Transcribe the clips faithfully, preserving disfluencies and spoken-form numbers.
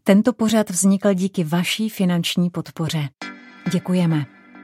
Tento pořad vznikl díky vaší finanční podpoře. Děkujeme.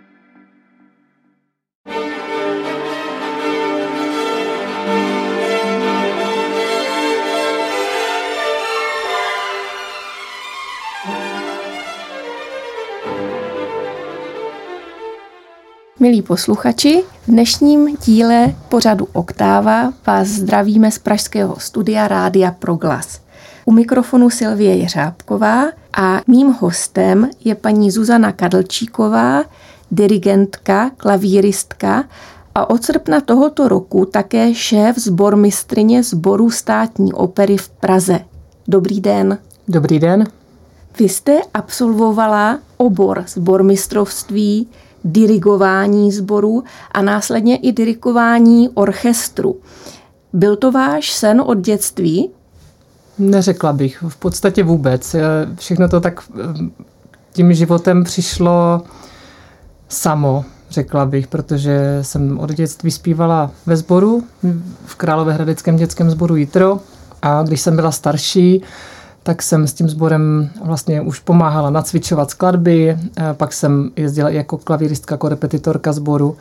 Milí posluchači, v dnešním díle pořadu Oktáva vás zdravíme z pražského studia Rádia Proglas. U mikrofonu Sylvie Jeřábková a mým hostem je paní Zuzana Kadlčíková, dirigentka, klavíristka a od srpna tohoto roku také šéf sbormistryně Sboru Státní opery v Praze. Dobrý den. Dobrý den. Vy jste absolvovala obor sbormistrovství, dirigování sboru a následně i dirigování orchestru. Byl to váš sen od dětství? Neřekla bych, v podstatě vůbec. Všechno to tak tím životem přišlo samo, řekla bych, protože jsem od dětství zpívala ve sboru, v Královéhradeckém dětském sboru Jitro, a když jsem byla starší, tak jsem s tím sborem vlastně už pomáhala nacvičovat skladby, pak jsem jezdila jako klavíristka, jako repetitorka sboru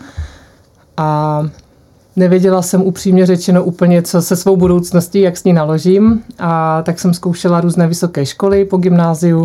a nevěděla jsem upřímně řečeno úplně, co se svou budoucností, jak s ní naložím, a tak jsem zkoušela různé vysoké školy po gymnáziu.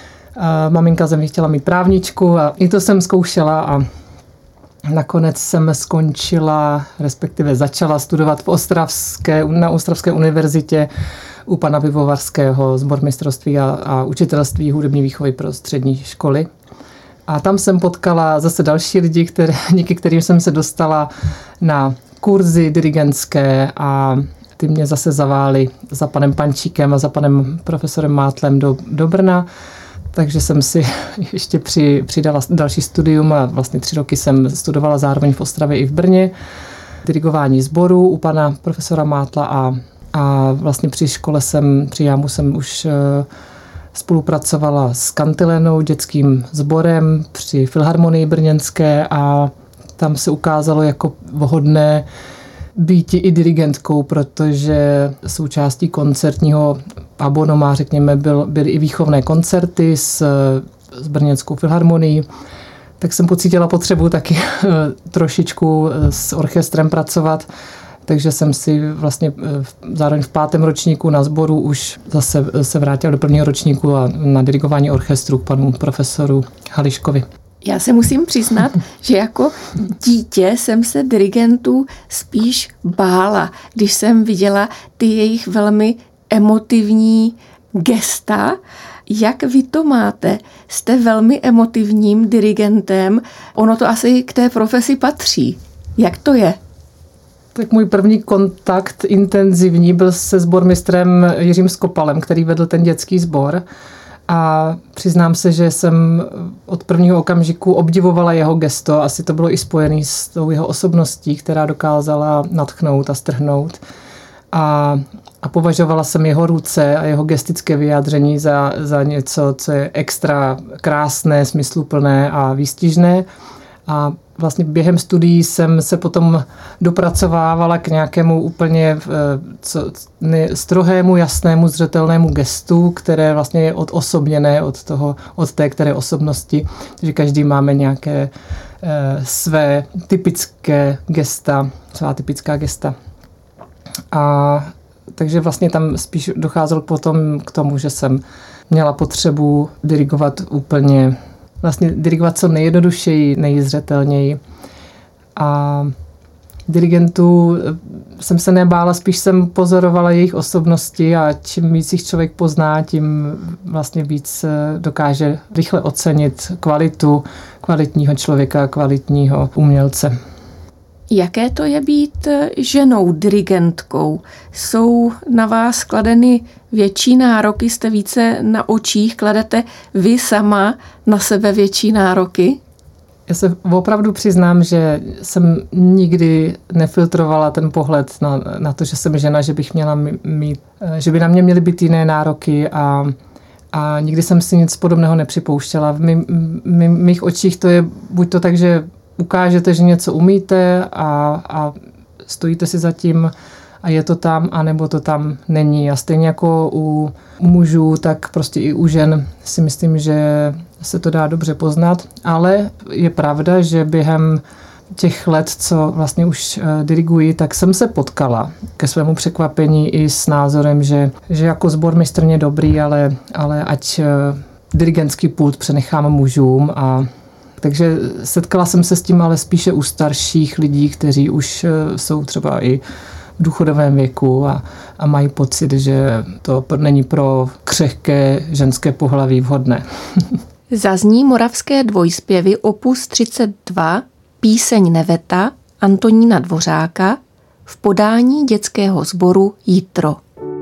A maminka ze mě chtěla mít právničku a i to jsem zkoušela a nakonec jsem skončila, respektive začala studovat v Ostravské, na Ostravské univerzitě u pana Pivovarského sbormistrovství a, a učitelství hudební výchovy pro střední školy. A tam jsem potkala zase další lidi, které, díky kterým jsem se dostala na kurzy dirigentské a ty mě zase zavály za panem Pančíkem a za panem profesorem Mátlem do, do Brna. Takže jsem si ještě při, přidala další studium a vlastně tři roky jsem studovala zároveň v Ostravě i v Brně. Dirigování sboru u pana profesora Mátla a, a vlastně při škole jsem, při jámu jsem už spolupracovala s Kantilénou, dětským sborem při Filharmonii brněnské a tam se ukázalo jako vhodné být i dirigentkou, protože součástí koncertního abonoma, řekněme, byl, byly i výchovné koncerty s, s brněnskou filharmonií, tak jsem pocítila potřebu taky trošičku s orchestrem pracovat, takže jsem si vlastně zároveň v pátém ročníku na sboru už zase se vrátila do prvního ročníku a na dirigování orchestru k panu profesoru Hališkovi. Já se musím přiznat, že jako dítě jsem se dirigentů spíš bála, když jsem viděla ty jejich velmi emotivní gesta. Jak vy to máte? Jste velmi emotivním dirigentem, ono to asi k té profesi patří. Jak to je? Tak můj první kontakt intenzivní byl se sbormistrem Jiřím Skopalem, který vedl ten dětský sbor. A přiznám se, že jsem od prvního okamžiku obdivovala jeho gesto. Asi to bylo i spojené s tou jeho osobností, která dokázala nadchnout a strhnout. A, a považovala jsem jeho ruce a jeho gestické vyjádření za, za něco, co je extra krásné, smysluplné a výstižné. A vlastně během studií jsem se potom dopracovávala k nějakému úplně co, ne, strohému, jasnému, zřetelnému gestu, které vlastně je odosobněné od, toho, od té které osobnosti. Takže každý máme nějaké eh, své typické gesta, svá typická gesta. A takže vlastně tam spíš docházelo potom k tomu, že jsem měla potřebu dirigovat úplně vlastně dirigovat co nejjednodušeji, nejzřetelněji. A dirigentů jsem se nebála, spíš jsem pozorovala jejich osobnosti a čím víc jich člověk pozná, tím vlastně víc dokáže rychle ocenit kvalitu kvalitního člověka, kvalitního umělce. Jaké to je být ženou dirigentkou? Jsou na vás kladeny větší nároky, jste více na očích, kladete vy sama na sebe větší nároky? Já se opravdu přiznám, že jsem nikdy nefiltrovala ten pohled na, na to, že jsem žena, že bych měla mít, že by na mě měly být jiné nároky a, a nikdy jsem si nic podobného nepřipouštěla. V mý, mý, mých očích to je buď to tak, že ukážete, že něco umíte a, a stojíte si za tím a je to tam, anebo to tam není. A stejně jako u mužů, tak prostě i u žen si myslím, že se to dá dobře poznat, ale je pravda, že během těch let, co vlastně už diriguji, tak jsem se potkala ke svému překvapení i s názorem, že, že jako sbormistrně dobrý, ale, ale ať dirigentský pult přenechám mužům. A takže setkala jsem se s tím ale spíše u starších lidí, kteří už jsou třeba i v důchodovém věku a, a mají pocit, že to není pro křehké ženské pohlaví vhodné. Zazní moravské dvojspěvy opus třicet dva, píseň Neveta Antonína Dvořáka v podání dětského sboru Jitro.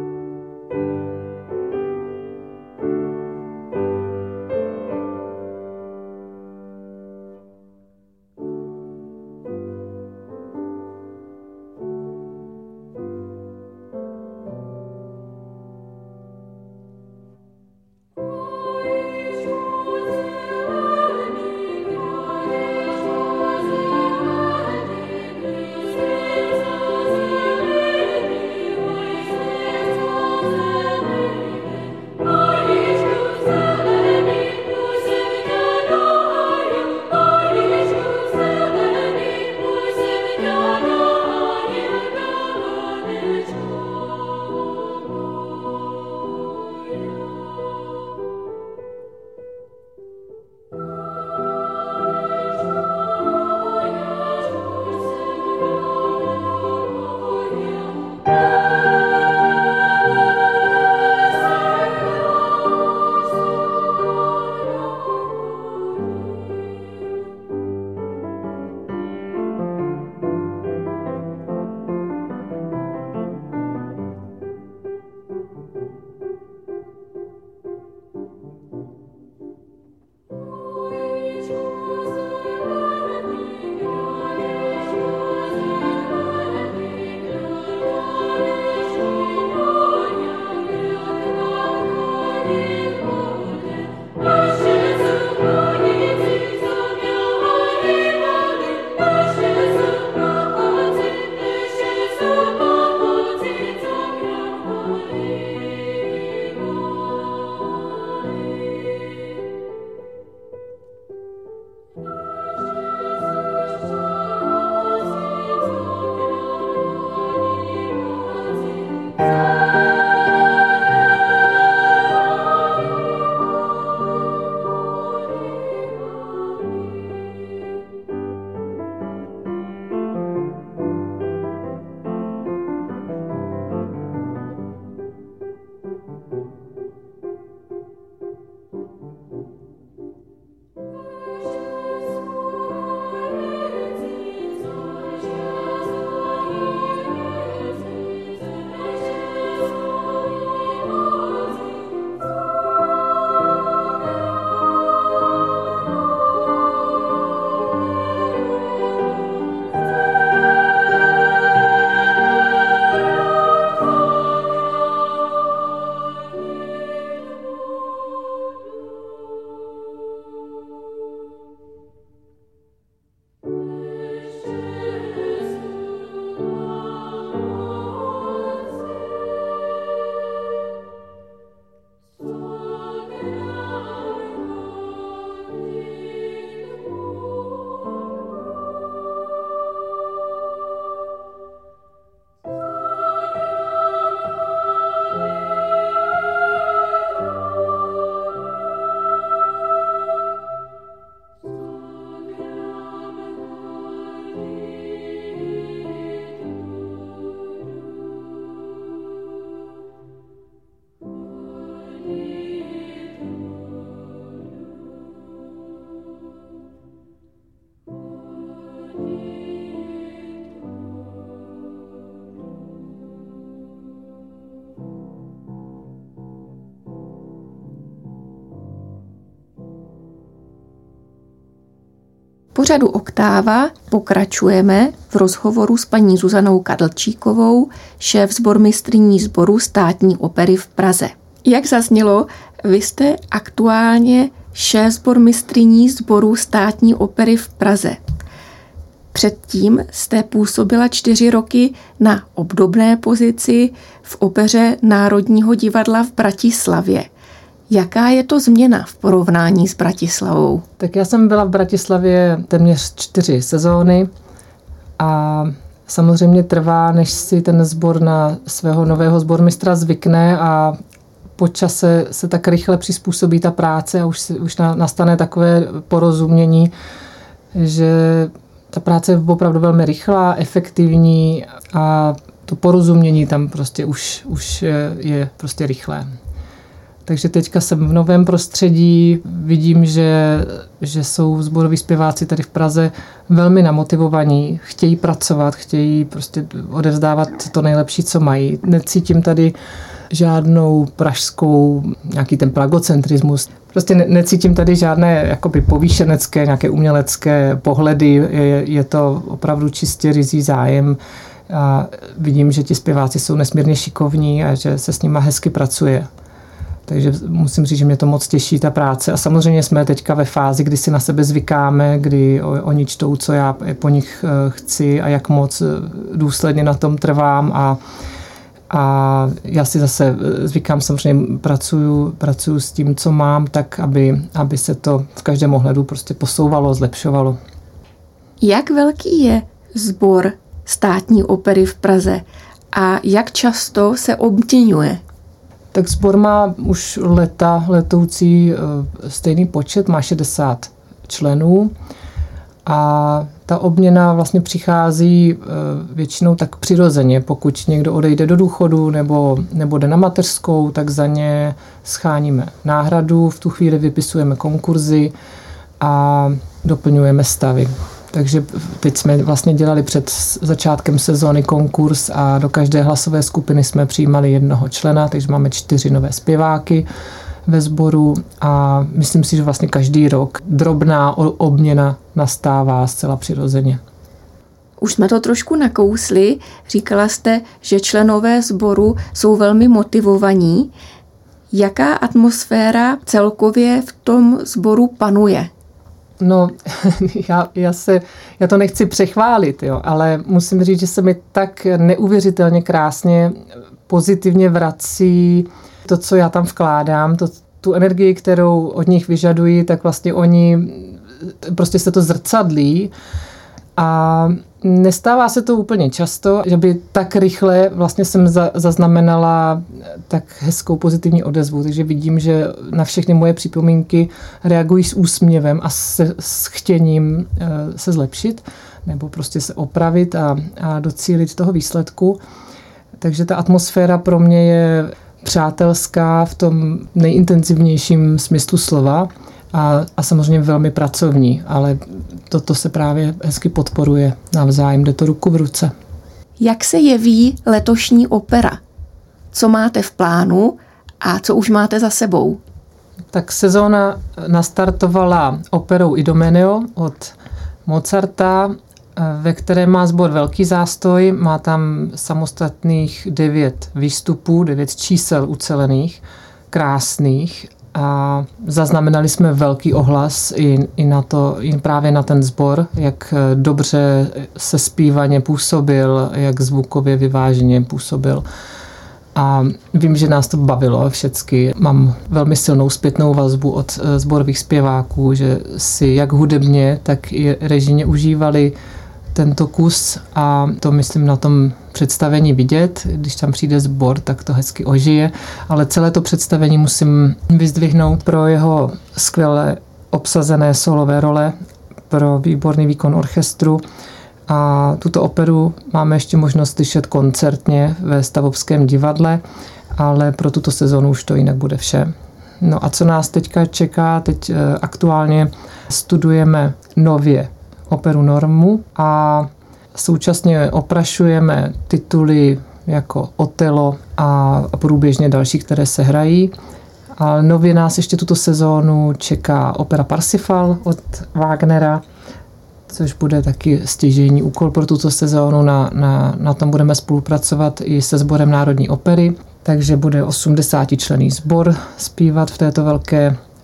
pořadu Oktáva pokračujeme v rozhovoru s paní Zuzanou Kadlčíkovou, šéf sbormistryní sboru Státní opery v Praze. Jak zaznělo, vy jste aktuálně šéf sbormistryní sboru Státní opery v Praze. Předtím jste působila čtyři roky na obdobné pozici v opeře Národního divadla v Bratislavě. Jaká je to změna v porovnání s Bratislavou? Tak já jsem byla v Bratislavě téměř čtyři sezóny a samozřejmě trvá, než si ten sbor na svého nového sbormistra zvykne a po čase se tak rychle přizpůsobí ta práce a už, si, už na, nastane takové porozumění, že ta práce je opravdu velmi rychlá, efektivní a to porozumění tam prostě už, už je, je prostě rychlé. Takže teďka jsem v novém prostředí, vidím, že, že jsou sboroví zpěváci tady v Praze velmi namotivovaní, chtějí pracovat, chtějí prostě odevzdávat to nejlepší, co mají. Necítím tady žádnou pražskou, nějaký ten pragocentrismus. Prostě ne, necítím tady žádné jakoby povýšenecké, nějaké umělecké pohledy. Je, je to opravdu čistě ryzí zájem. A vidím, že ti zpěváci jsou nesmírně šikovní a že se s nima hezky pracuje. Takže musím říct, že mě to moc těší, ta práce. A samozřejmě jsme teďka ve fázi, kdy si na sebe zvykáme, kdy oni čtou, co já po nich chci a jak moc důsledně na tom trvám. A, a já si zase zvykám, samozřejmě pracuju, pracuju s tím, co mám, tak aby, aby se to v každém ohledu prostě posouvalo, zlepšovalo. Jak velký je sbor Státní opery v Praze a jak často se obměňuje? Tak sbor má už leta letoucí stejný počet, má šedesát členů a ta obměna vlastně přichází většinou tak přirozeně. Pokud někdo odejde do důchodu nebo, nebo jde na mateřskou, tak za ně scháníme náhradu, v tu chvíli vypisujeme konkurzy a doplňujeme stavy. Takže teď jsme vlastně dělali před začátkem sezóny konkurs a do každé hlasové skupiny jsme přijímali jednoho člena, takže máme čtyři nové zpěváky ve sboru a myslím si, že vlastně každý rok drobná obměna nastává zcela přirozeně. Už jsme to trošku nakousli. Říkala jste, že členové sboru jsou velmi motivovaní. Jaká atmosféra celkově v tom sboru panuje? No, já, já, se, já to nechci přechválit, jo, ale musím říct, že se mi tak neuvěřitelně krásně pozitivně vrací to, co já tam vkládám, to, tu energii, kterou od nich vyžaduji, tak vlastně oni, prostě se to zrcadlí a nestává se to úplně často, že by tak rychle vlastně jsem za, zaznamenala tak hezkou pozitivní odezvu, takže vidím, že na všechny moje připomínky reagují s úsměvem a se, s chtěním se zlepšit nebo prostě se opravit a, a docílit toho výsledku. Takže ta atmosféra pro mě je přátelská v tom nejintenzivnějším smyslu slova. A, a samozřejmě velmi pracovní, ale toto se právě hezky podporuje navzájem, jde to ruku v ruce. Jak se jeví letošní opera? Co máte v plánu a co už máte za sebou? Tak sezóna nastartovala operou Idomeneo od Mozarta, ve které má sbor velký zástoj, má tam samostatných devět výstupů, devět čísel ucelených, krásných. A zaznamenali jsme velký ohlas i, i, na to, i právě na ten sbor, jak dobře se zpívaně působil, jak zvukově vyváženě působil. A vím, že nás to bavilo všecky. Mám velmi silnou zpětnou vazbu od sborových zpěváků, že si jak hudebně, tak i režijně užívali tento kus a to myslím na tom představení vidět. Když tam přijde sbor, tak to hezky ožije, ale celé to představení musím vyzdvihnout pro jeho skvěle obsazené solové role, pro výborný výkon orchestru a tuto operu máme ještě možnost slyšet koncertně ve Stavovském divadle, ale pro tuto sezonu už to jinak bude vše. No a co nás teďka čeká? Teď aktuálně studujeme nově operu Normu a současně oprašujeme tituly jako Otelo a průběžně další, které se hrají. A nově nás ještě tuto sezónu čeká opera Parsifal od Wagnera, což bude taky stěžejní úkol pro tuto sezónu. Na, na, na tom budeme spolupracovat i se sborem Národní opery, takže bude osmdesátičlenný sbor zpívat v této velké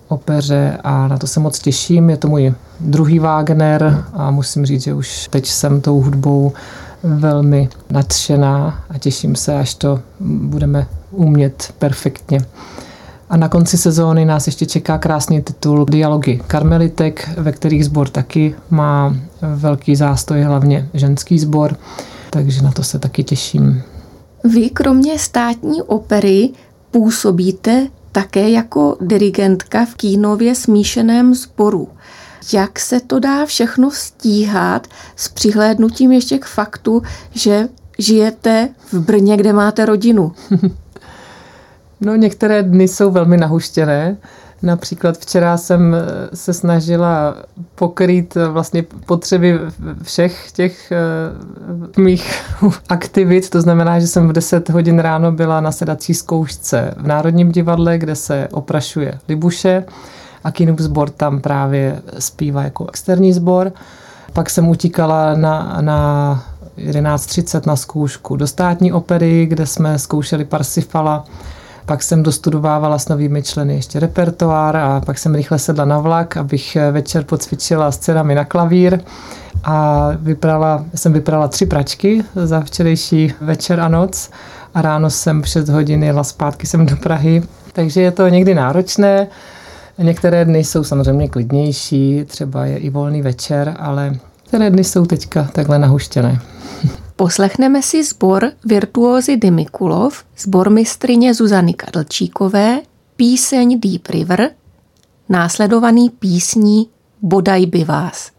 opeře a na to se moc těším. Je to můj druhý Wagner a musím říct, že už teď jsem tou hudbou velmi nadšená a těším se, až to budeme umět perfektně. A na konci sezóny nás ještě čeká krásný titul Dialogy karmelitek, ve kterých sbor taky má velký zástoj, hlavně ženský sbor, takže na to se taky těším. Vy kromě státní opery působíte také jako dirigentka v Kínově smíšeném sboru. Jak se to dá všechno stíhat s přihlédnutím ještě k faktu, že žijete v Brně, kde máte rodinu? No, některé dny jsou velmi nahuštěné. Například včera jsem se snažila pokrýt vlastně potřeby všech těch mých aktivit. To znamená, že jsem v deset hodin ráno byla na sedací zkoušce v Národním divadle, kde se oprašuje Libuše a Kínův sbor tam právě zpívá jako externí sbor. Pak jsem utíkala na, na jedenáct třicet na zkoušku do státní opery, kde jsme zkoušeli Parsifala. Pak jsem dostudovávala s novými členy ještě repertoár a pak jsem rychle sedla na vlak, abych večer pocvičila scénami na klavír a vyprala, jsem vyprala tři pračky za včerejší večer a noc a ráno jsem v šest hodin jela zpátky sem do Prahy. Takže je to někdy náročné. Některé dny jsou samozřejmě klidnější, třeba je i volný večer, ale některé dny jsou teďka takhle nahuštěné. Poslechneme si sbor virtuózy Dimikulov, sbormistryně Zuzany Kadlčíkové, píseň Deep River, následovaný písní Bodaj by vás.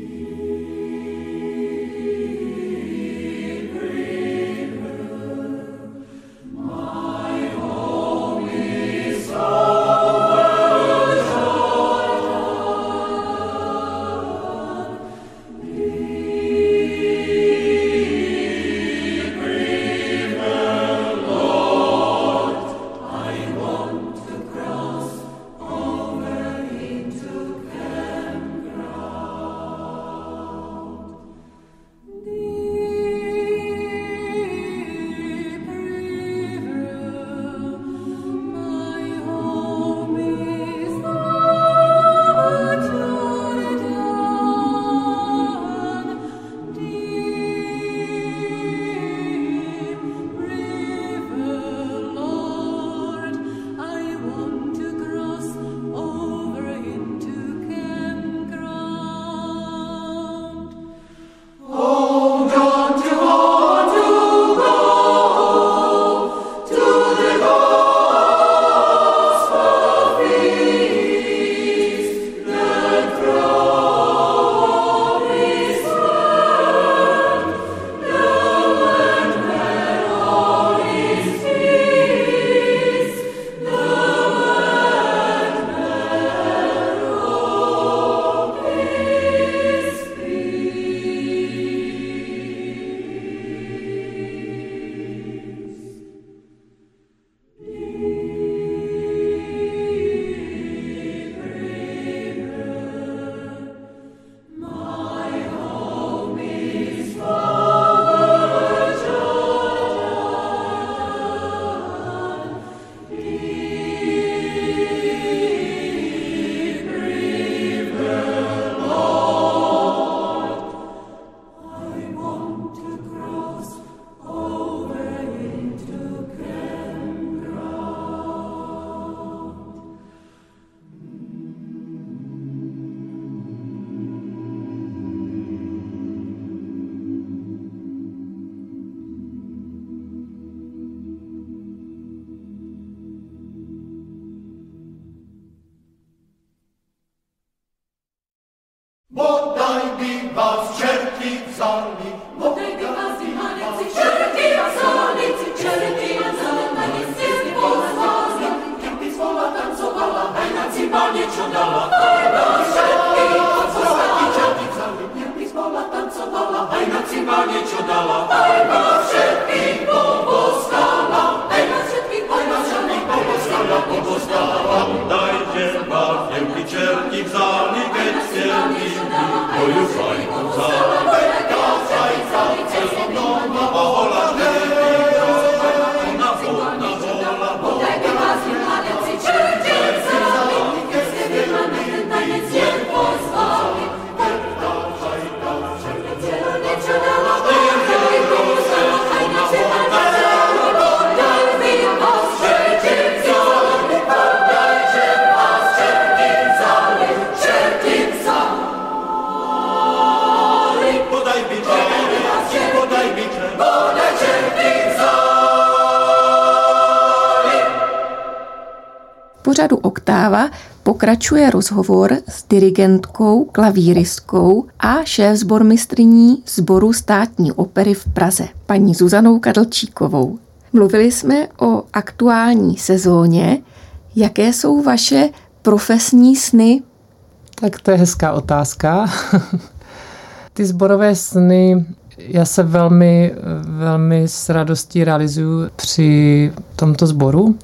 Bodaj by vás čerti vzali, bodaj by vás vyhaneci čerti vzali, čerti vzali, na nic je pozvali, jak by zvola tancovala, aj na cimba niečo dala. Čerti vzali, čerti vzali, jak by zvola tancovala, aj na cimba niečo dala. Čerti pobostala, aj na všetky pobostala, pobostala. Dajte vás, jak by čerti vzali, keď ste mi moju fajku vzali, veďka zajca, celno na vola, na vola, na vola, bodaj by vás vyhaneci čerti vzali, keď ste pořadu Oktáva pokračuje rozhovor s dirigentkou, klavíristkou a šéfsbormistryní Sboru Státní opery v Praze, paní Zuzanou Kadlčíkovou. Mluvili jsme o aktuální sezóně. Jaké jsou vaše profesní sny? Tak to je hezká otázka. Ty sborové sny já se velmi, velmi s radostí realizuju při tomto sboru.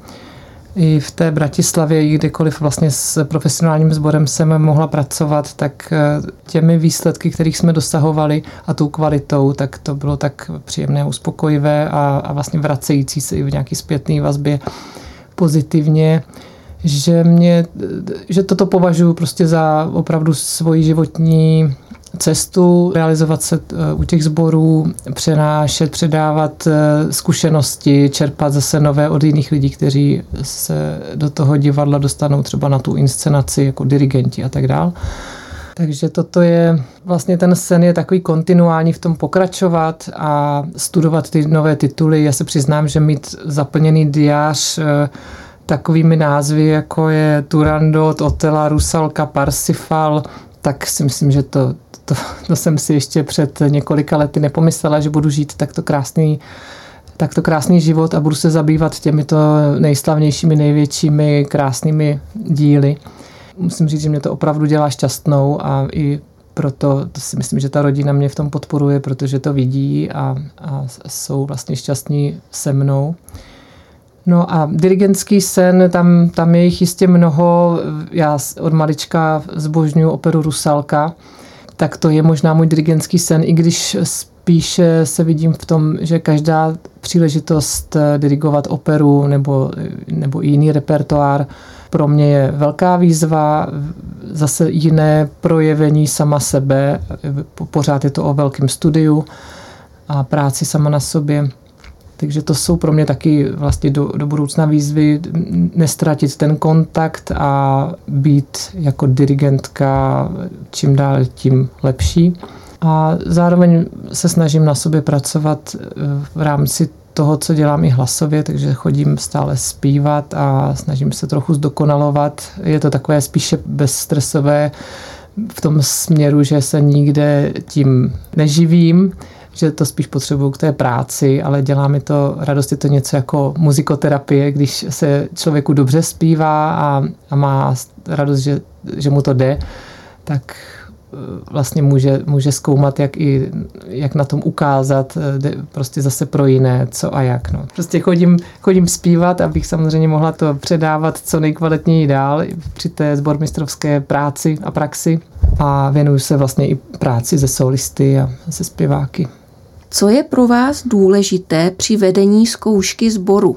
I v té Bratislavě, kdekoliv vlastně s profesionálním sborem jsem mohla pracovat, tak těmi výsledky, kterých jsme dosahovali a tou kvalitou, tak to bylo tak příjemné, uspokojivé a, a vlastně vracející se i v nějaký zpětné vazbě pozitivně, že, mě, že toto považuji prostě za opravdu svoji životní cestu, realizovat se u těch sborů, přenášet, předávat zkušenosti, čerpat zase nové od jiných lidí, kteří se do toho divadla dostanou třeba na tu inscenaci jako dirigenti a tak dál. Takže toto je, vlastně ten sen je takový kontinuální v tom pokračovat a studovat ty nové tituly. Já se přiznám, že mít zaplněný diář takovými názvy, jako je Turandot, Otela, Rusalka, Parsifal, tak si myslím, že to To, to jsem si ještě před několika lety nepomyslela, že budu žít takto krásný, takto krásný život a budu se zabývat těmito nejslavnějšími, největšími, krásnými díly. Musím říct, že mě to opravdu dělá šťastnou a i proto to si myslím, že ta rodina mě v tom podporuje, protože to vidí a, a jsou vlastně šťastní se mnou. No a dirigentský sen, tam, tam je jich jistě mnoho. Já od malička zbožňuju operu Rusalka, tak to je možná můj dirigentský sen, i když spíše se vidím v tom, že každá příležitost dirigovat operu nebo, nebo jiný repertoár pro mě je velká výzva, zase jiné projevení sama sebe, pořád je to o velkém studiu a práci sama na sobě. Takže to jsou pro mě taky vlastně do, do budoucna výzvy, nestratit ten kontakt a být jako dirigentka čím dál tím lepší. A zároveň se snažím na sobě pracovat v rámci toho, co dělám i hlasově, takže chodím stále zpívat a snažím se trochu zdokonalovat. Je to takové spíše bezstresové v tom směru, že se nikde tím neživím, že to spíš potřebuju k té práci, ale dělá mi to radost, je to něco jako muzikoterapie, když se člověku dobře zpívá a, a má radost, že, že mu to jde, tak vlastně může, může zkoumat, jak, i, jak na tom ukázat, prostě zase pro jiné, co a jak. No. Prostě chodím, chodím zpívat, abych samozřejmě mohla to předávat co nejkvalitněji dál při té sbormistrovské práci a praxi a věnuju se vlastně i práci se solisty a se zpěváky. Co je pro vás důležité při vedení zkoušky sboru?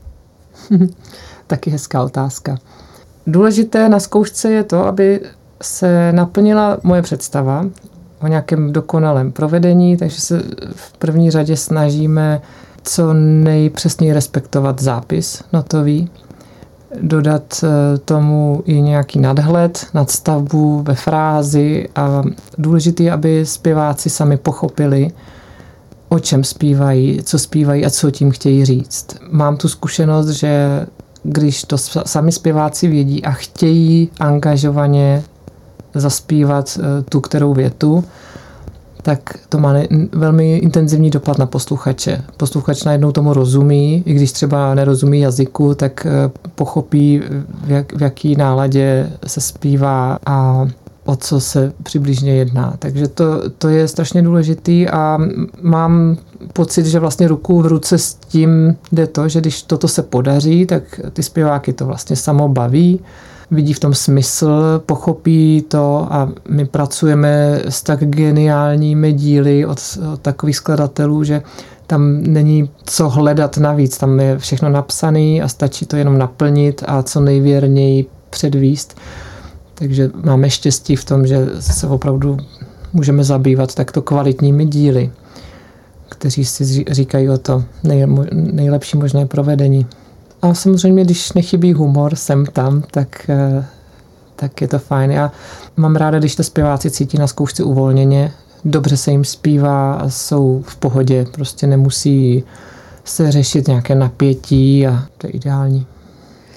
Taky hezká otázka. Důležité na zkoušce je to, aby se naplnila moje představa o nějakém dokonalém provedení, takže se v první řadě snažíme co nejpřesněji respektovat zápis notový, dodat tomu i nějaký nadhled, nadstavbu ve frázi a důležité je, aby zpěváci sami pochopili, o čem zpívají, co zpívají a co tím chtějí říct. Mám tu zkušenost, že když to sami zpěváci vědí a chtějí angažovaně zaspívat tu kterou větu, tak to má velmi intenzivní dopad na posluchače. Posluchač najednou tomu rozumí, i když třeba nerozumí jazyku, tak pochopí, v, jak, v jaký náladě se zpívá a o co se přibližně jedná. Takže to, to je strašně důležitý a mám pocit, že vlastně ruku v ruce s tím jde to, že když toto se podaří, tak ty zpěváky to vlastně samo baví, vidí v tom smysl, pochopí to a my pracujeme s tak geniálními díly od, od takových skladatelů, že tam není co hledat navíc, tam je všechno napsané a stačí to jenom naplnit a co nejvěrněji předvíst. Takže máme štěstí v tom, že se opravdu můžeme zabývat takto kvalitními díly, kteří si říkají o to nej, nejlepší možné provedení. A samozřejmě, když nechybí humor sem tam, tak, tak je to fajn. Já mám ráda, když to zpěváci cítí na zkoušce uvolněně, dobře se jim zpívá a jsou v pohodě, prostě nemusí se řešit nějaké napětí a to je ideální.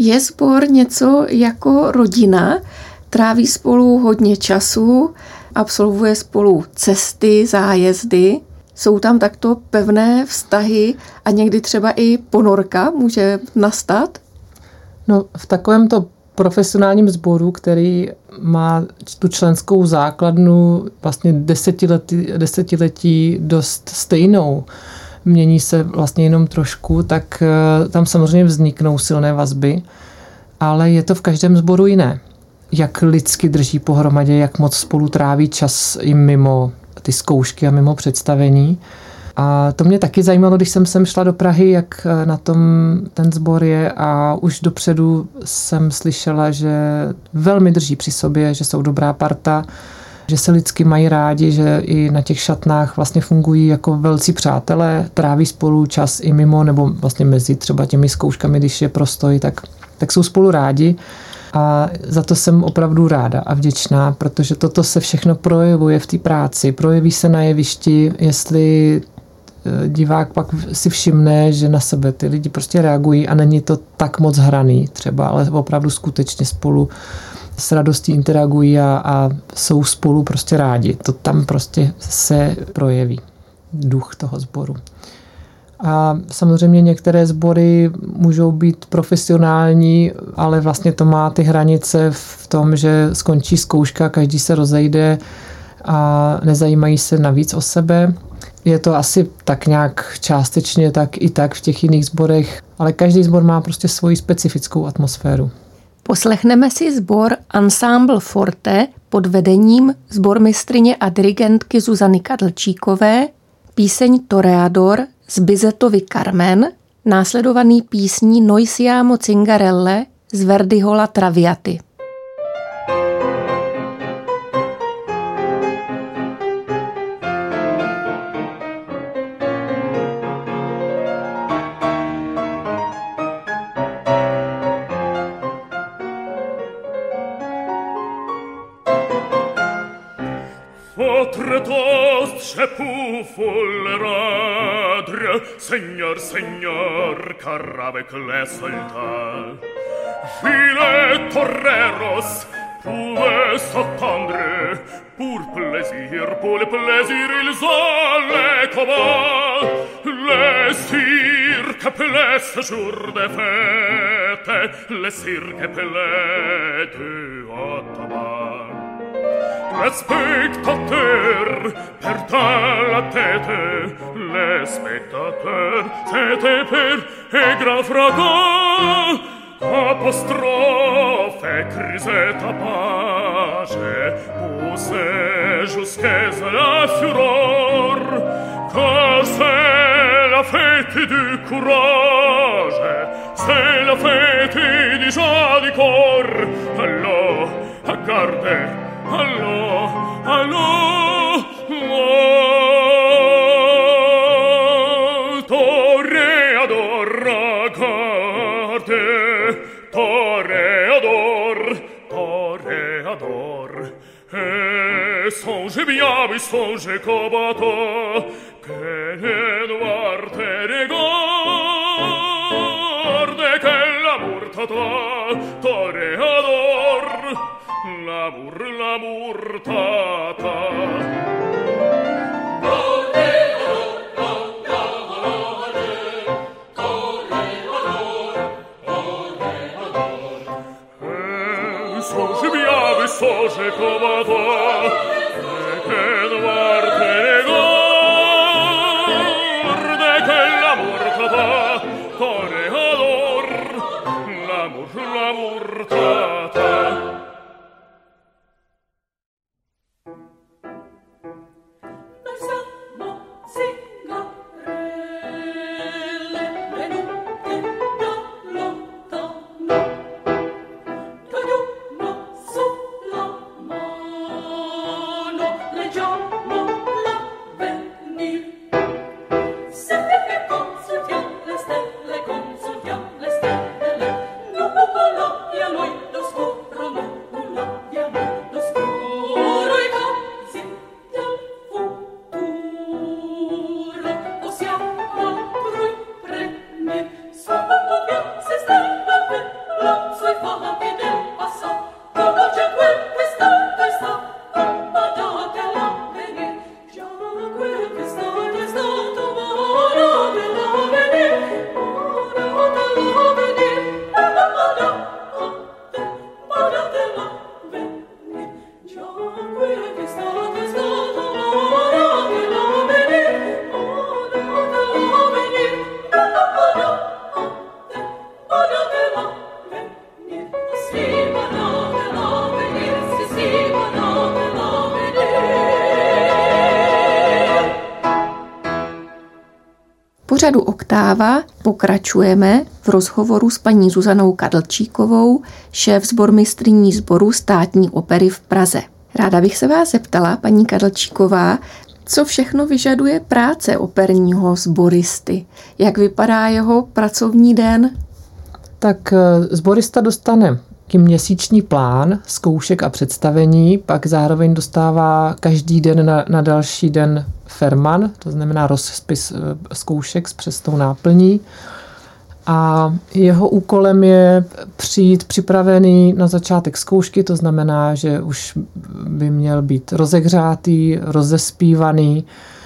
Je sbor něco jako rodina? Tráví spolu hodně času, absolvuje spolu cesty, zájezdy. Jsou tam takto pevné vztahy a někdy třeba i ponorka může nastat? No, v takovémto profesionálním sboru, který má tu členskou základnu vlastně desetiletí, desetiletí dost stejnou, mění se vlastně jenom trošku, tak tam samozřejmě vzniknou silné vazby, ale je to v každém sboru jiné. Jak lidsky drží pohromadě, jak moc spolu tráví čas i mimo ty zkoušky a mimo představení. A to mě taky zajímalo, když jsem sem šla do Prahy, jak na tom ten sbor je, a už dopředu jsem slyšela, že velmi drží při sobě, že jsou dobrá parta, že se lidsky mají rádi, že i na těch šatnách vlastně fungují jako velcí přátelé, tráví spolu čas i mimo, nebo vlastně mezi třeba těmi zkouškami, když je prostoj, tak, tak jsou spolu rádi. A za to jsem opravdu ráda a vděčná, protože toto se všechno projevuje v té práci. Projeví se na jevišti, jestli divák pak si všimne, že na sebe ty lidi prostě reagují a není to tak moc hraný třeba, ale opravdu skutečně spolu s radostí interagují a, a jsou spolu prostě rádi. To tam prostě se projeví, duch toho sboru. A samozřejmě některé sbory můžou být profesionální, ale vlastně to má ty hranice v tom, že skončí zkouška, každý se rozejde a nezajímají se navíc o sebe. Je to asi tak nějak částečně, tak i tak v těch jiných sborech, ale každý sbor má prostě svoji specifickou atmosféru. Poslechneme si sbor Ensemble Forte pod vedením sbormistryně a dirigentky Zuzany Kadlčíkové, píseň Toreador z Bizettovy Carmen, následovaný písní Noi siamo Zingarelle z Verdiho La Traviaty. Votre toast, je pou folleradre, Seigneur, Seigneur, car avec les soldats, Filet toreros pouvaient s'attendre, pour plaisir, pour le plaisir, ils allaient combat, le cirque plein ce jour de fête, le cirque plein de Ottawa. Le spectateur perdant la tête, le spectateur c'était peur et grand fracas, apostrophe et crise tapage, poussé jusqu'à la fureur, car c'est la fête du courage, c'est la fête du joli corps. Allô, regardez, allô, allô, oh, toreador, regardez, toreador, toreador, et songez bien, oui, songez combattant, que Edouard te regarde, que l'amour t'attend, toreador, l'amour, l'amour t'attend. Songez bien, oui, songez combattant, que Edouard te regarde, que l'amour t'attend, toreador, l'amour, l'amour t'attend. Leggiamo Pořadu Oktáva pokračujeme v rozhovoru s paní Zuzanou Kadlčíkovou, šéfsbormistryní sboru Státní opery v Praze. Ráda bych se vás zeptala, paní Kadlčíková, co všechno vyžaduje práce operního sboristy? Jak vypadá jeho pracovní den? Tak sborista dostane měsíční plán zkoušek a představení, pak zároveň dostává každý den na, na další den ferman, to znamená rozpis zkoušek s přesnou náplní. A jeho úkolem je přijít připravený na začátek zkoušky, to znamená, že už by měl být rozehřátý, rozespívaný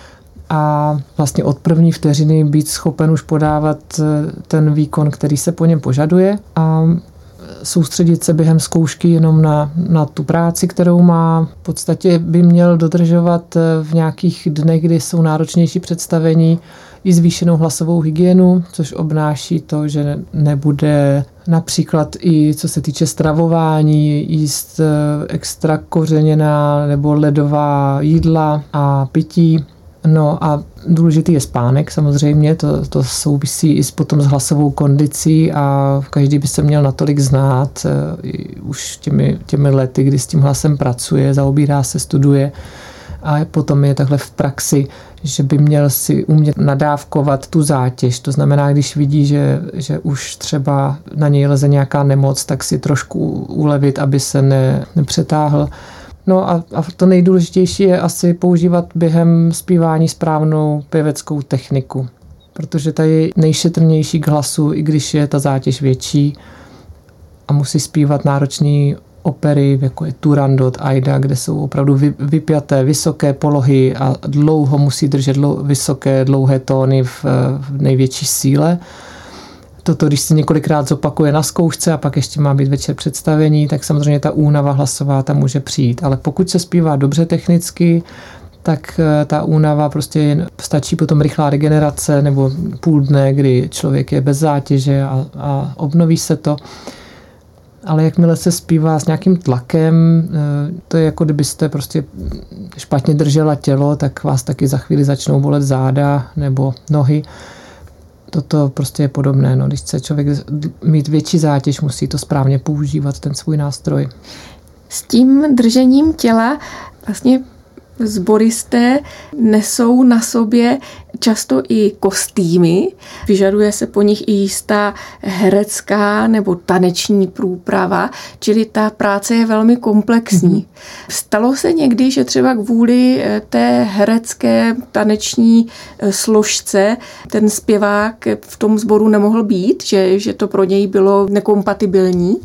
a vlastně od první vteřiny být schopen už podávat ten výkon, který se po něm požaduje a soustředit se během zkoušky jenom na, na tu práci, kterou má. V podstatě by měl dodržovat v nějakých dnech, kdy jsou náročnější představení, i zvýšenou hlasovou hygienu, což obnáší to, že nebude například i co se týče stravování, jíst extra kořeněná nebo ledová jídla a pití. No a důležitý je spánek samozřejmě, to, to souvisí i s, potom s hlasovou kondicí a každý by se měl natolik znát už těmi, těmi lety, kdy s tím hlasem pracuje, zaobírá se, studuje a potom je takhle v praxi, že by měl si umět nadávkovat tu zátěž. To znamená, když vidí, že, že už třeba na něj leze nějaká nemoc, tak si trošku ulevit, aby se ne, nepřetáhl. No a, a to nejdůležitější je asi používat během zpívání správnou pěveckou techniku, protože ta je nejšetrnější k hlasu, i když je ta zátěž větší a musí zpívat náročný opery, jako je Turandot, Aida, kde jsou opravdu vypjaté, vysoké polohy a dlouho musí držet dlou, vysoké, dlouhé tóny v, v největší síle. Toto, když se několikrát zopakuje na zkoušce a pak ještě má být večer představení, tak samozřejmě ta únava hlasová tam může přijít. Ale pokud se zpívá dobře technicky, tak ta únava prostě jen, stačí potom rychlá regenerace nebo půl dne, kdy člověk je bez zátěže a, a obnoví se to. Ale jakmile se zpívá s nějakým tlakem, to je jako kdybyste prostě špatně držela tělo, tak vás taky za chvíli začnou bolet záda nebo nohy. Toto prostě je podobné. No. Když chce člověk mít větší zátěž, musí to správně používat, ten svůj nástroj. S tím držením těla vlastně sboristé nesou na sobě často i kostýmy. Vyžaduje se po nich i jistá herecká nebo taneční průprava, čili ta práce je velmi komplexní. Stalo se někdy, že třeba kvůli té herecké taneční složce ten zpěvák v tom sboru nemohl být, že, že to pro něj bylo nekompatibilní?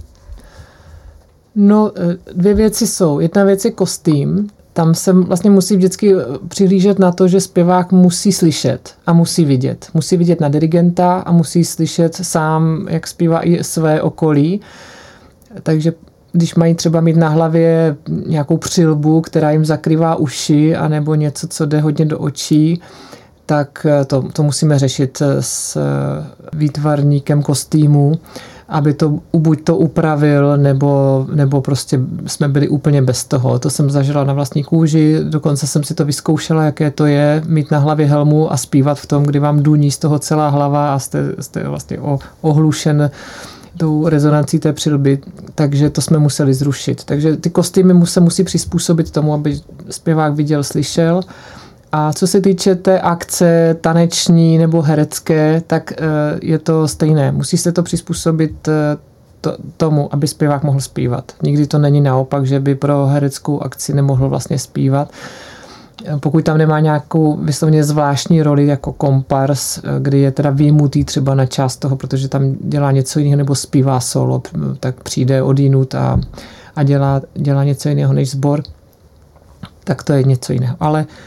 No, dvě věci jsou. Jedna věc je kostým. Tam se vlastně musí vždycky přihlížet na to, že zpěvák musí slyšet a musí vidět. Musí vidět na dirigenta a musí slyšet sám, jak zpívá i své okolí. Takže když mají třeba mít na hlavě nějakou přilbu, která jim zakrývá uši, anebo něco, co jde hodně do očí, tak to, to musíme řešit s výtvarníkem kostýmu, aby to buď to upravil, nebo, nebo prostě jsme byli úplně bez toho. To jsem zažila na vlastní kůži, dokonce jsem si to vyzkoušela, jaké to je mít na hlavě helmu a zpívat v tom, kdy vám duní z toho celá hlava a jste, jste vlastně ohlušen tou rezonancí té přilby, takže to jsme museli zrušit. Takže ty kostýmy se musí přizpůsobit tomu, aby zpěvák viděl, slyšel. A co se týče té akce taneční nebo herecké, tak je to stejné. Musí se to přizpůsobit to, tomu, aby zpěvák mohl zpívat. Nikdy to není naopak, že by pro hereckou akci nemohl vlastně zpívat. Pokud tam nemá nějakou vyslovně zvláštní roli jako kompars, kdy je teda vyjmutý třeba na část toho, protože tam dělá něco jiného nebo zpívá solo, tak přijde odjinud a, a dělá, dělá něco jiného než sbor, tak to je něco jiného. Ale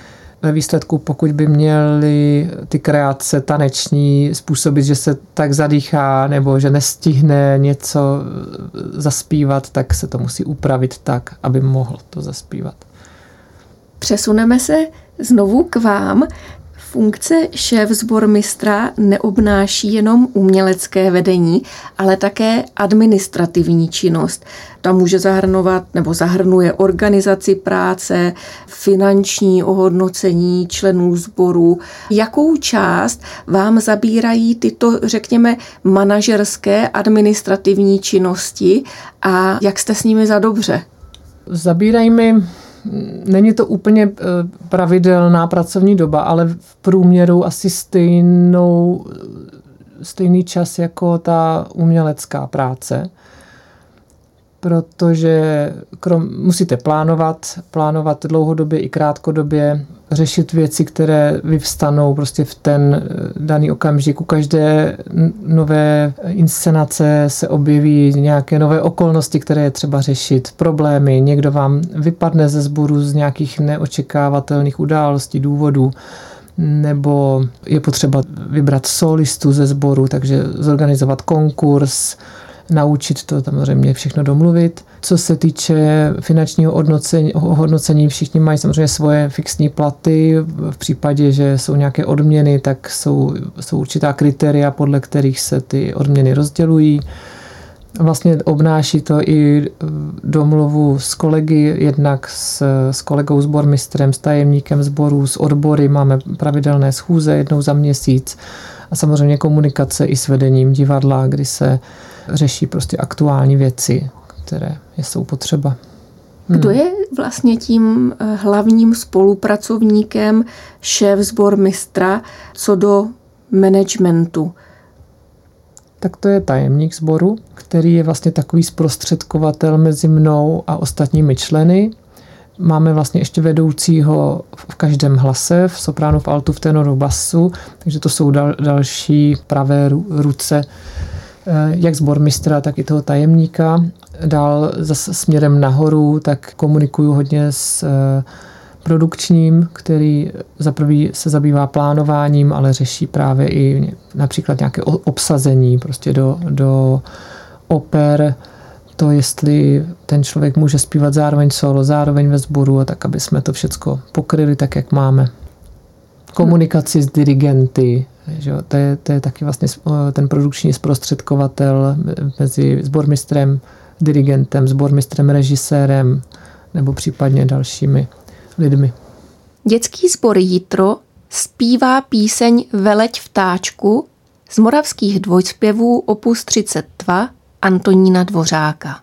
ve výsledku, pokud by měly ty kreace taneční způsobit, že se tak zadýchá nebo že nestihne něco zaspívat, tak se to musí upravit tak, aby mohl to zaspívat. Přesuneme se znovu k vám. Funkce šéfsbormistra neobnáší jenom umělecké vedení, ale také administrativní činnost. Ta může zahrnovat nebo zahrnuje organizaci práce, finanční ohodnocení členů sboru. Jakou část vám zabírají tyto, řekněme, manažerské administrativní činnosti a jak jste s nimi za dobře? Zabírají mi, není to úplně pravidelná pracovní doba, ale v průměru asi stejnou, stejný čas jako ta umělecká práce, protože krom, musíte plánovat, plánovat dlouhodobě i krátkodobě, řešit věci, které vyvstanou prostě v ten daný okamžik. U každé nové inscenace se objeví nějaké nové okolnosti, které je třeba řešit, problémy. Někdo vám vypadne ze sboru z nějakých neočekávatelných událostí, důvodů, nebo je potřeba vybrat solistu ze sboru, takže zorganizovat konkurs, naučit to samozřejmě všechno domluvit. Co se týče finančního hodnocení, hodnocení, všichni mají samozřejmě svoje fixní platy. V případě, že jsou nějaké odměny, tak jsou, jsou určitá kritéria, podle kterých se ty odměny rozdělují. Vlastně obnáší to i domluvu s kolegy, jednak s, s kolegou sbormistrem, s tajemníkem sboru, s odbory. Máme pravidelné schůze jednou za měsíc a samozřejmě komunikace i s vedením divadla, kdy se řeší prostě aktuální věci, které jsou potřeba. Hmm. Kdo je vlastně tím hlavním spolupracovníkem šéfsbormistra co do managementu? Tak to je tajemník sboru, který je vlastně takový zprostředkovatel mezi mnou a ostatními členy. Máme vlastně ještě vedoucího v každém hlase, v sopránu, v altu, v tenoru, basu, takže to jsou dal, další pravé ruce jak sbormistra, tak i toho tajemníka. Dál zase směrem nahoru, tak komunikuju hodně s produkčním, který za prvý se zabývá plánováním, ale řeší právě i například nějaké obsazení prostě do, do oper, to jestli ten člověk může zpívat zároveň solo, zároveň ve sboru, a tak, aby jsme to všecko pokryli tak, jak máme. Komunikaci s dirigenty, že? To, je, to je taky vlastně ten produkční zprostředkovatel mezi sbormistrem, dirigentem, sbormistrem, režisérem nebo případně dalšími lidmi. Dětský sbor Jitro zpívá píseň Veleť vtáčku z moravských dvojspěvů opus třicet dva Antonína Dvořáka.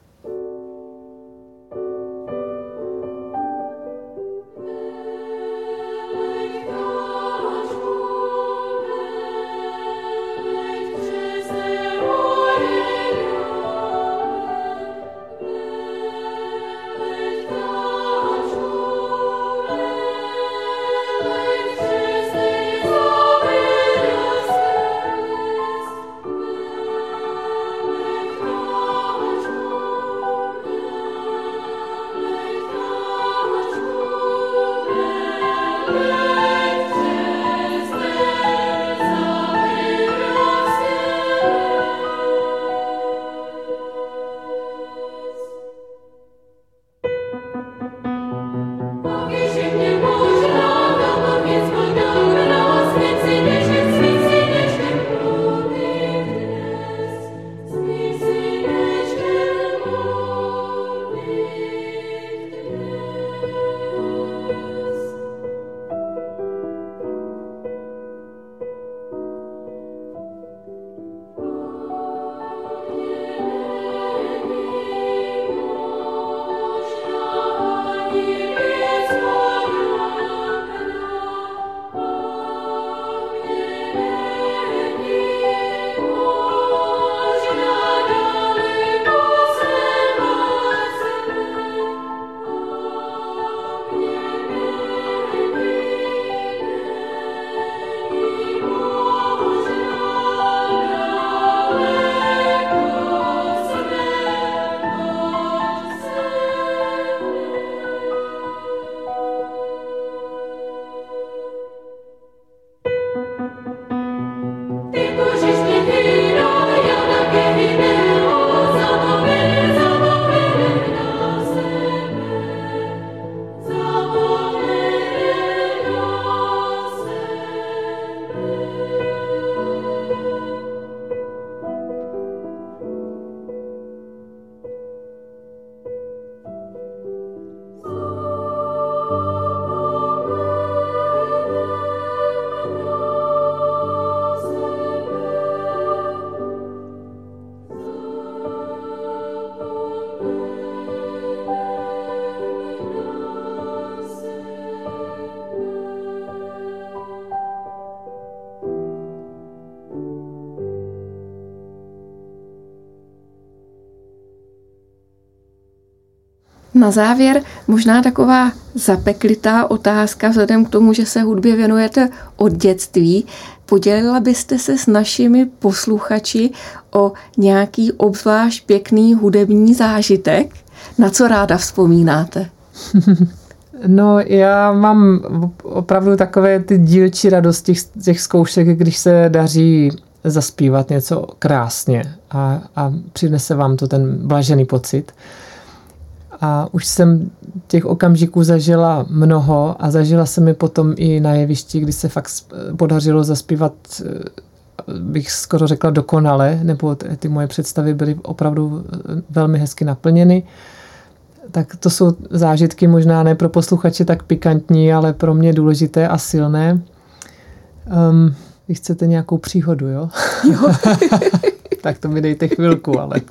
Na závěr možná taková zapeklitá otázka vzhledem k tomu, že se hudbě věnujete od dětství. Podělila byste se s našimi posluchači o nějaký obzvlášť pěkný hudební zážitek? Na co ráda vzpomínáte? No, já mám opravdu takové ty dílčí radosti těch, těch zkoušek, když se daří zaspívat něco krásně a, a přinese vám to ten blažený pocit. A už jsem těch okamžiků zažila mnoho a zažila jsem mi potom i na jevišti, kdy se fakt podařilo zaspívat, bych skoro řekla dokonale, nebo ty moje představy byly opravdu velmi hezky naplněny. Tak to jsou zážitky možná ne pro posluchače tak pikantní, ale pro mě důležité a silné. Um, vy chcete nějakou příhodu, jo? Jo. Tak to mi dejte chvilku, ale...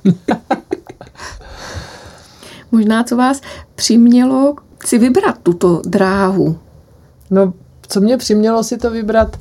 Možná, co vás přimělo si vybrat tuto dráhu? No, co mě přimělo si to vybrat,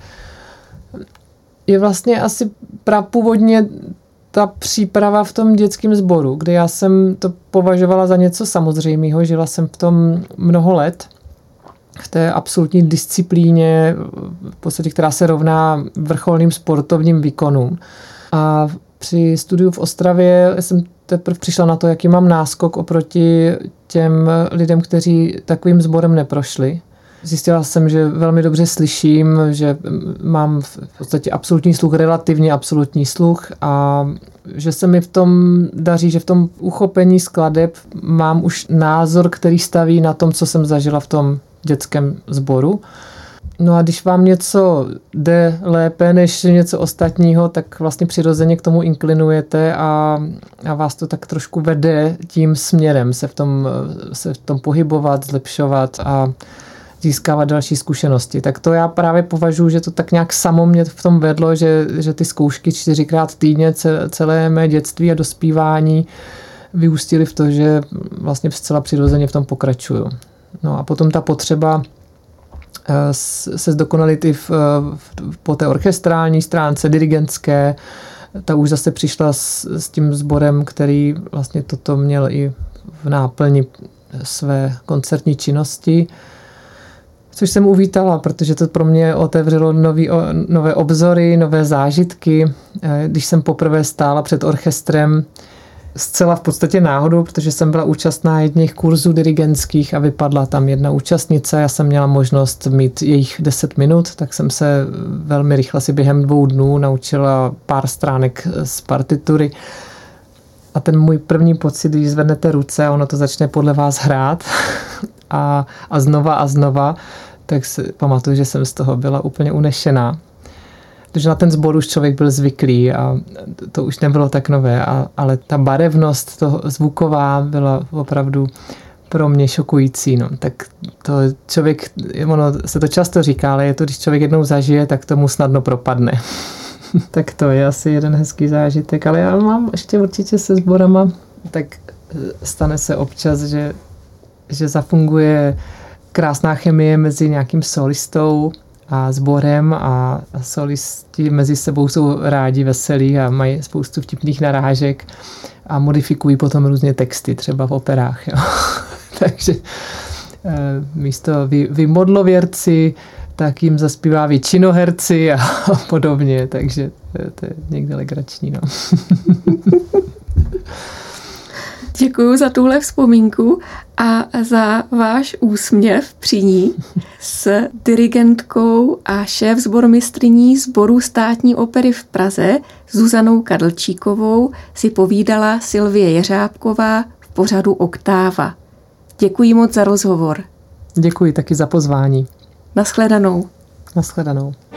je vlastně asi prapůvodně ta příprava v tom dětském sboru, kde já jsem to považovala za něco samozřejmého, žila jsem v tom mnoho let, v té absolutní disciplíně, v podstatě, která se rovná vrcholným sportovním výkonům. A při studiu v Ostravě jsem teprve přišla na to, jaký mám náskok oproti těm lidem, kteří takovým sborem neprošli. Zjistila jsem, že velmi dobře slyším, že mám v podstatě absolutní sluch, relativně absolutní sluch a že se mi v tom daří, že v tom uchopení skladeb mám už názor, který staví na tom, co jsem zažila v tom dětském sboru. No a když vám něco jde lépe než něco ostatního, tak vlastně přirozeně k tomu inklinujete a, a vás to tak trošku vede tím směrem se v tom, se v tom pohybovat, zlepšovat a získávat další zkušenosti. Tak to já právě považuji, že to tak nějak samo mě v tom vedlo, že, že ty zkoušky čtyřikrát týdně celé mé dětství a dospívání vyústily v to, že vlastně zcela přirozeně v tom pokračuju. No a potom ta potřeba se zdokonalit i v, v, po té orchestrální stránce, dirigentské, ta už zase přišla s, s tím sborem, který vlastně toto měl i v náplni své koncertní činnosti, což jsem uvítala, protože to pro mě otevřelo nový, nové obzory, nové zážitky. Když jsem poprvé stála před orchestrem, zcela v podstatě náhodou, protože jsem byla účastná jedných kurzů dirigentských a vypadla tam jedna účastnice. Já jsem měla možnost mít jejich deset minut, tak jsem se velmi rychle si během dvou dnů naučila pár stránek z partitury. A ten můj první pocit, když zvednete ruce a ono to začne podle vás hrát a, a znova a znova, tak si pamatuju, že jsem z toho byla úplně unešená. Protože na ten sbor už člověk byl zvyklý a to už nebylo tak nové, a, ale ta barevnost toho zvuková byla opravdu pro mě šokující. No. Tak to člověk, ono se to často říká, ale je to, když člověk jednou zažije, tak tomu snadno propadne. Tak to je asi jeden hezký zážitek, ale já mám ještě určitě se sborama, tak stane se občas, že, že zafunguje krásná chemie mezi nějakým solistou a sborem a solisti mezi sebou jsou rádi, veselí a mají spoustu vtipných narážek a modifikují potom různě texty, třeba v operách. Jo. Takže místo vy, vy modlověrci, tak jim zaspívá většinoherci a podobně, takže to je někde legrační. No. Děkuju za tuhle vzpomínku a za váš úsměv při ní. S dirigentkou a šéfsbormistryní Sboru Státní opery v Praze Zuzanou Kadlčíkovou si povídala Sylvie Jeřábková v pořadu Oktáva. Děkuji moc za rozhovor. Děkuji taky za pozvání. Nashledanou. Nashledanou.